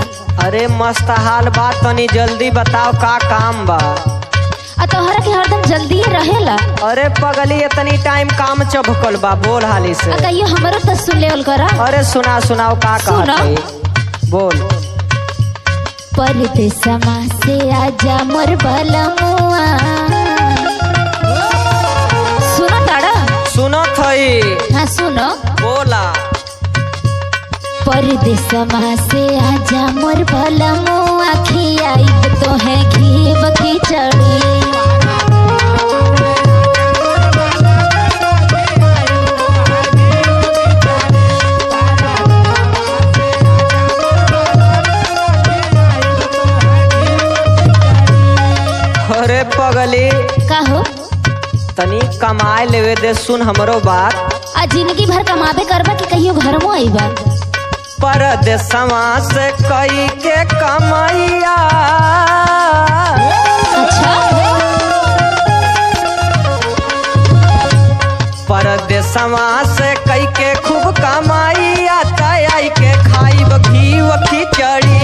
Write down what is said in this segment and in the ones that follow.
अरे मस्त हाल बा, तनी जल्दी बताओ का काम बा। तोहरा के हरदम जल्दी रहेला। अरे पगली इतनी टाइम काम चभकल बा, बोल हाली से। कहियो हमरो तो सुन लेवल करा। अरे सुनाओ का कहत है, बोल। परदेसमा से आजा मोर बलमुआ। सुनो ताड़ा। सुनो थई। हाँ सुनो। बोला। परदेसमा से आजा मोर बलमुआ, खियाइब तो है घी खिचड़ी। अरे पगली का हो? तनी कमाए लेवे दे, सुन हमरो बात। आ जिंदगी भर कमाबे करबा कि कहियो घर में आईबा? परदेसवा से कई के कमाइया। अच्छा। परदेसवा से कई के खूब कमाइया, तय के खाइब घी खिचड़ी।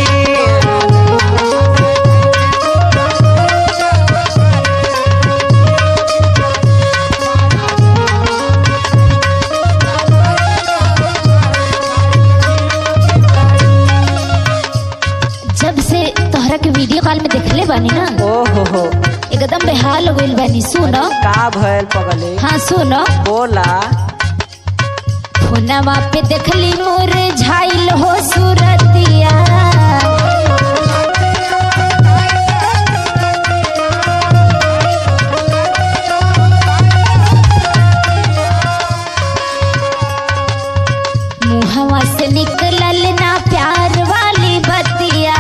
तोहरा के वीडियो कॉल में देखले बानी ना। ओहो एकदम बेहाल हो गइल बानी। सुनो का भइल पगली? हाँ सुनो। बोला। फोनवा पे देखली मोर झाइल हो सूरतिया। मुहवा से निकलल ना प्यार वाली बतिया।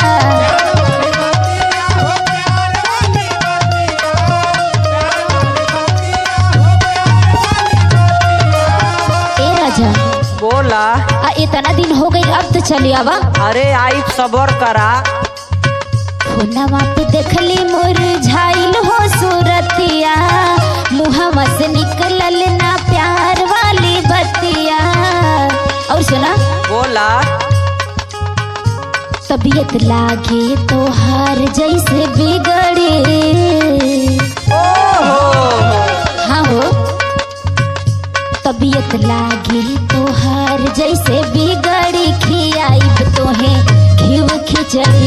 बोला। इतना दिन हो गई, अब तो चली आवा। अरे आई सबर करा। फोनवा पे देखली मोर झाइल हो सूरतिया, मुहवा से निकलल ना प्यार वाली बतिया। और सुना। बोला। तबीयत लागे तो हार जैसे बिगड़े। हाँ हो। तबीयत लागे तो हार जैसे बिगड़ी, खियाइब तो है घी खिचड़ी।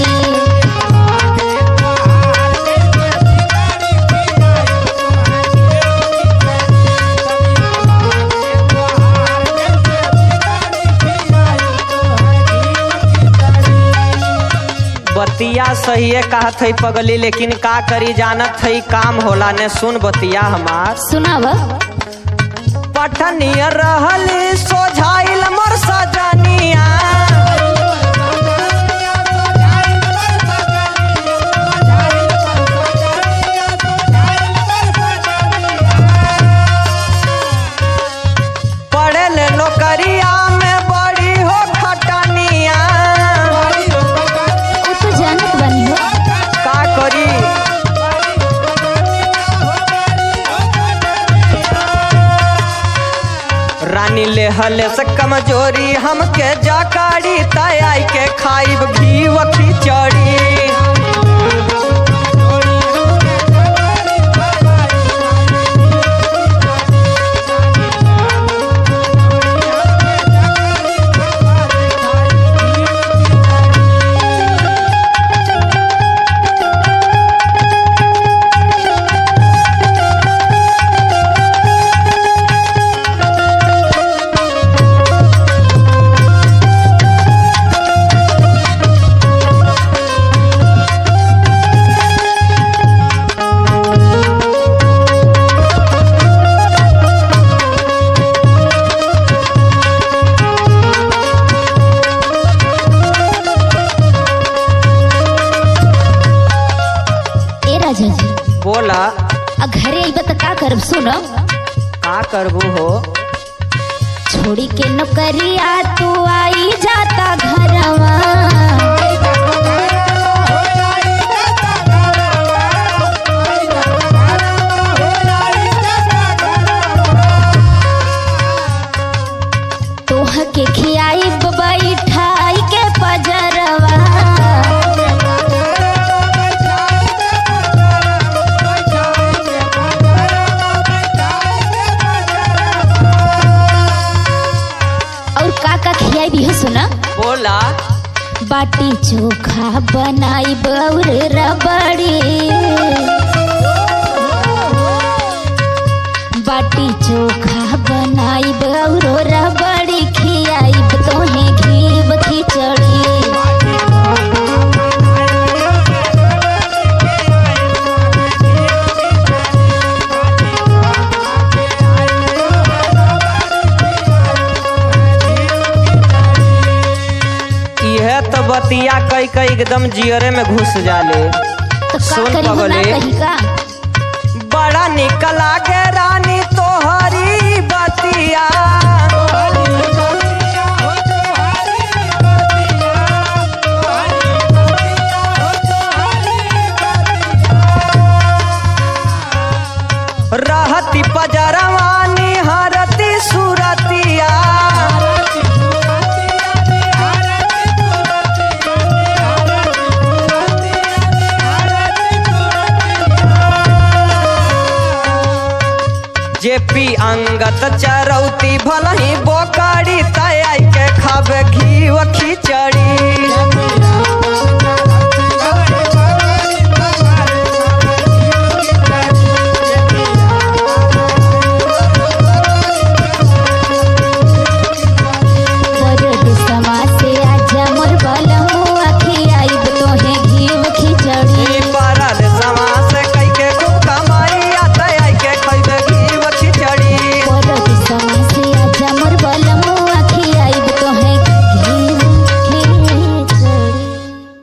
बतिया सही है कहत है पगली, लेकिन का करी जानत है काम होला ने। सुन बतिया हमार। सुनावा। पठनिया रहली सोझाइल मोर सजनिया। पढ़े ले नौकरिया में बड़ी हो खटनिया। वो तो जानत बनी हो। का करी? रानी ले हले से कमजोरी हमके जाकारी, तय के खाइब घी खिचड़ी। बोला। घरे आइबा तो का करब? सुनो। का करबू हो? छोड़ी के नौकरिया तू आई जाता घरवा। तोह के खियाई बैठाई के पजरवा। बाटी चोखा बनाई और रबड़ी बाटी चोखा बनाई और रबड़ी खियाई तोहे घीव खिचड़ी इहे तो बतिया कई कई एकदम जियरे में घुस जाले। तो का सुन करी हो ना पगले, कही का बड़ा निकल आगे रानी तोहरी बतिया रहती पजरवा निहारती सूरतिया जेपी अंगत चरौती भलही बोकड़ी तय के खाबे घी खिचड़ी।